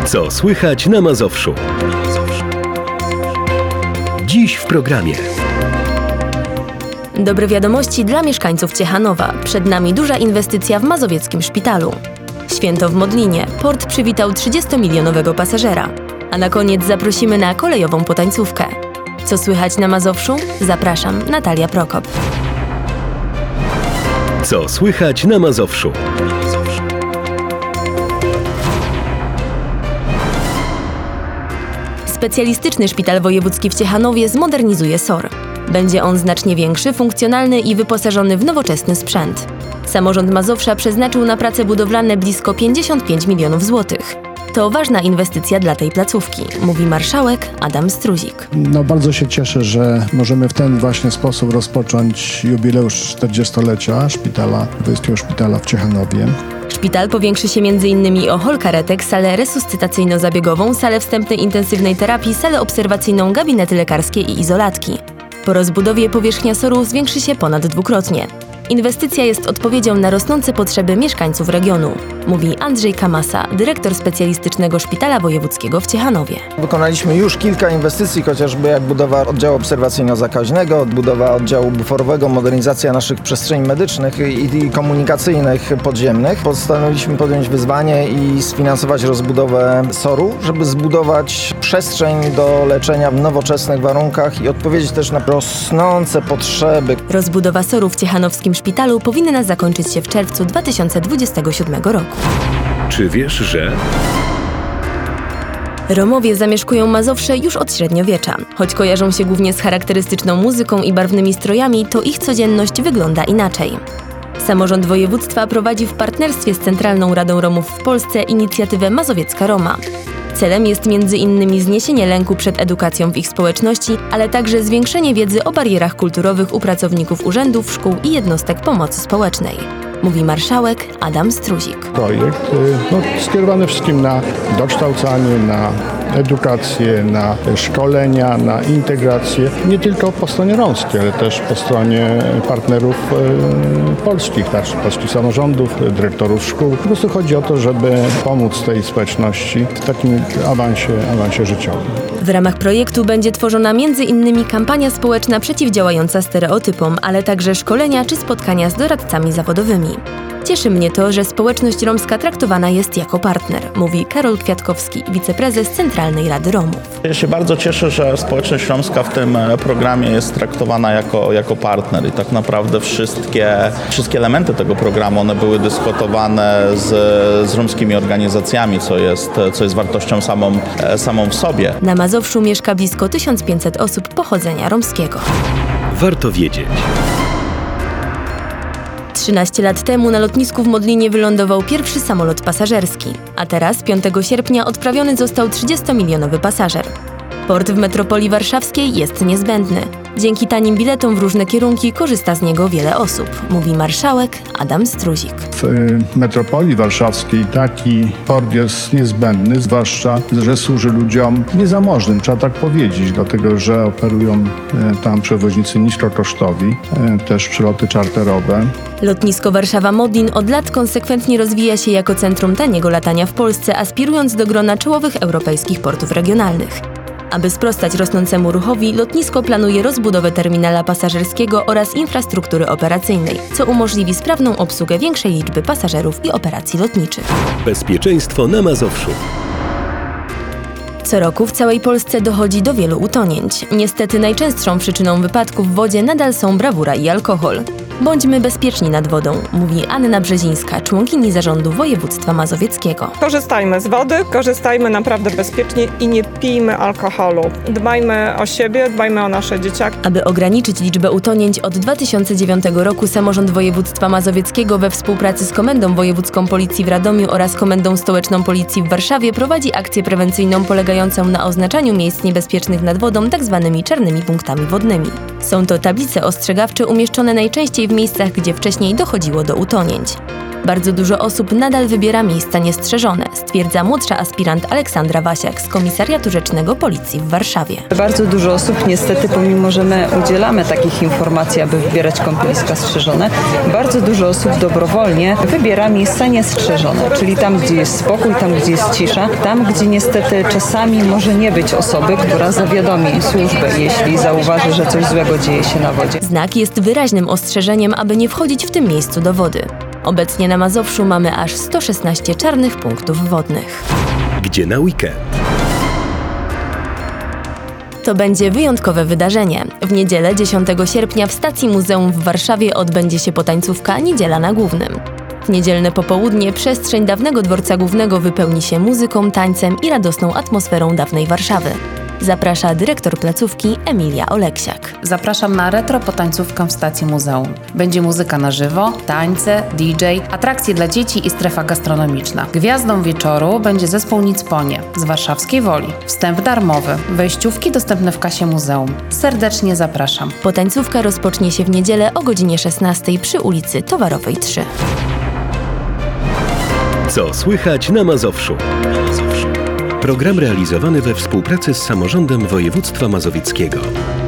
Co słychać na Mazowszu? Dziś w programie. Dobre wiadomości dla mieszkańców Ciechanowa. Przed nami duża inwestycja w mazowieckim szpitalu. Święto w Modlinie. Port przywitał 30-milionowego pasażera. A na koniec zaprosimy na kolejową potańcówkę. Co słychać na Mazowszu? Zapraszam, Natalia Prokop. Co słychać na Mazowszu? Specjalistyczny szpital wojewódzki w Ciechanowie zmodernizuje SOR. Będzie on znacznie większy, funkcjonalny i wyposażony w nowoczesny sprzęt. Samorząd Mazowsza przeznaczył na prace budowlane blisko 55 milionów złotych. To ważna inwestycja dla tej placówki, mówi marszałek Adam Struzik. Bardzo się cieszę, że możemy w ten właśnie sposób rozpocząć jubileusz 40-lecia Wojewódzkiego Szpitala w Ciechanowie. Szpital powiększy się m.in. o hol karetek, salę resuscytacyjno-zabiegową, salę wstępnej intensywnej terapii, salę obserwacyjną, gabinety lekarskie i izolatki. Po rozbudowie powierzchnia SOR-u zwiększy się ponad dwukrotnie. Inwestycja jest odpowiedzią na rosnące potrzeby mieszkańców regionu, mówi Andrzej Kamasa, dyrektor specjalistycznego szpitala wojewódzkiego w Ciechanowie. Wykonaliśmy już kilka inwestycji, chociażby jak budowa oddziału obserwacyjno-zakaźnego, budowa oddziału buforowego, modernizacja naszych przestrzeni medycznych i komunikacyjnych podziemnych. Postanowiliśmy podjąć wyzwanie i sfinansować rozbudowę SOR-u, żeby zbudować przestrzeń do leczenia w nowoczesnych warunkach i odpowiedzieć też na rosnące potrzeby. Rozbudowa SOR-u w ciechanowskim szpitalu powinna zakończyć się w czerwcu 2027 roku. Czy wiesz, że... Romowie zamieszkują Mazowsze już od średniowiecza. Choć kojarzą się głównie z charakterystyczną muzyką i barwnymi strojami, to ich codzienność wygląda inaczej. Samorząd województwa prowadzi w partnerstwie z Centralną Radą Romów w Polsce inicjatywę Mazowiecka Roma. Celem jest m.in. zniesienie lęku przed edukacją w ich społeczności, ale także zwiększenie wiedzy o barierach kulturowych u pracowników urzędów, szkół i jednostek pomocy społecznej, mówi marszałek Adam Struzik. Projekt skierowany wszystkim na dokształcanie, na edukację, na szkolenia, na integrację, nie tylko po stronie romskiej, ale też po stronie partnerów polskich, polskich samorządów, dyrektorów szkół. Po prostu chodzi o to, żeby pomóc tej społeczności w takim awansie życiowym. W ramach projektu będzie tworzona m.in. kampania społeczna przeciwdziałająca stereotypom, ale także szkolenia czy spotkania z doradcami zawodowymi. Cieszy mnie to, że społeczność romska traktowana jest jako partner, mówi Karol Kwiatkowski, wiceprezes Centralnej Rady Romów. Ja się bardzo cieszę, że społeczność romska w tym programie jest traktowana jako partner i tak naprawdę wszystkie elementy tego programu, one były dyskutowane z romskimi organizacjami, co jest wartością samą w sobie. Na Mazowszu mieszka blisko 1500 osób pochodzenia romskiego. Warto wiedzieć. 13 lat temu na lotnisku w Modlinie wylądował pierwszy samolot pasażerski, a teraz 5 sierpnia odprawiony został 30-milionowy pasażer. Port w metropolii warszawskiej jest niezbędny. Dzięki tanim biletom w różne kierunki korzysta z niego wiele osób, mówi marszałek Adam Struzik. W metropolii warszawskiej taki port jest niezbędny, zwłaszcza, że służy ludziom niezamożnym, trzeba tak powiedzieć, dlatego że operują tam przewoźnicy niskokosztowi, też przeloty czarterowe. Lotnisko Warszawa-Modlin od lat konsekwentnie rozwija się jako centrum taniego latania w Polsce, aspirując do grona czołowych europejskich portów regionalnych. Aby sprostać rosnącemu ruchowi, lotnisko planuje rozbudowę terminala pasażerskiego oraz infrastruktury operacyjnej, co umożliwi sprawną obsługę większej liczby pasażerów i operacji lotniczych. Bezpieczeństwo na Mazowszu. Co roku w całej Polsce dochodzi do wielu utonięć. Niestety najczęstszą przyczyną wypadków w wodzie nadal są brawura i alkohol. Bądźmy bezpieczni nad wodą, mówi Anna Brzezińska, członkini zarządu województwa mazowieckiego. Korzystajmy z wody, korzystajmy naprawdę bezpiecznie i nie pijmy alkoholu. Dbajmy o siebie, dbajmy o nasze dzieciaki. Aby ograniczyć liczbę utonięć, od 2009 roku Samorząd Województwa Mazowieckiego we współpracy z Komendą Wojewódzką Policji w Radomiu oraz Komendą Stołeczną Policji w Warszawie prowadzi akcję prewencyjną polegającą na oznaczaniu miejsc niebezpiecznych nad wodą tzw. czarnymi punktami wodnymi. Są to tablice ostrzegawcze umieszczone najczęściej w miejscach, gdzie wcześniej dochodziło do utonięć. Bardzo dużo osób nadal wybiera miejsca niestrzeżone, stwierdza młodsza aspirant Aleksandra Wasiak z Komisariatu Rzecznego Policji w Warszawie. Bardzo dużo osób niestety, pomimo że my udzielamy takich informacji, aby wybierać kąpieliska strzeżone, bardzo dużo osób dobrowolnie wybiera miejsca niestrzeżone, czyli tam, gdzie jest spokój, tam, gdzie jest cisza, tam, gdzie niestety czasami może nie być osoby, która zawiadomi służbę, jeśli zauważy, że coś złego dzieje się na wodzie. Znak jest wyraźnym ostrzeżeniem, aby nie wchodzić w tym miejscu do wody. Obecnie na Mazowszu mamy aż 116 czarnych punktów wodnych. Gdzie na weekend? To będzie wyjątkowe wydarzenie. W niedzielę 10 sierpnia w stacji muzeum w Warszawie odbędzie się potańcówka Niedziela na Głównym. W niedzielne popołudnie przestrzeń dawnego dworca głównego wypełni się muzyką, tańcem i radosną atmosferą dawnej Warszawy. Zaprasza dyrektor placówki Emilia Oleksiak. Zapraszam na retro potańcówkę w stacji muzeum. Będzie muzyka na żywo, tańce, DJ, atrakcje dla dzieci i strefa gastronomiczna. Gwiazdą wieczoru będzie zespół Nicponie z warszawskiej Woli. Wstęp darmowy, wejściówki dostępne w kasie muzeum. Serdecznie zapraszam. Potańcówka rozpocznie się w niedzielę o godzinie 16 przy ulicy Towarowej 3. Co słychać na Mazowszu? Program realizowany we współpracy z Samorządem Województwa Mazowieckiego.